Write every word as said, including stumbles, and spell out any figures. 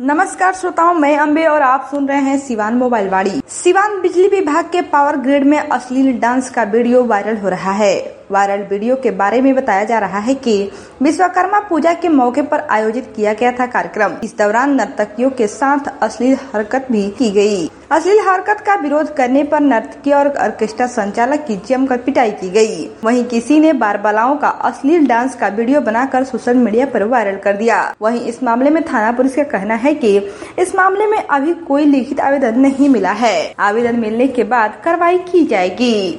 नमस्कार श्रोताओं, मैं अम्बे और आप सुन रहे हैं सिवान मोबाइल वाड़ी। सिवान बिजली विभाग के पावर ग्रिड में अश्लील डांस का वीडियो वायरल हो रहा है। वायरल वीडियो के बारे में बताया जा रहा है कि विश्वकर्मा पूजा के मौके पर आयोजित किया गया था कार्यक्रम। इस दौरान नर्तकियों के साथ अश्लील हरकत भी की गई। अश्लील हरकत का विरोध करने पर नर्तकी और ऑर्केस्ट्रा संचालक की जमकर पिटाई की गई। वहीं किसी ने बारबलाओं का अश्लील डांस का वीडियो बनाकर सोशल मीडिया पर वायरल कर दिया। वहीं इस मामले में थाना पुलिस का कहना है कि इस मामले में अभी कोई लिखित आवेदन नहीं मिला है। आवेदन मिलने के बाद कार्रवाई की जाएगी।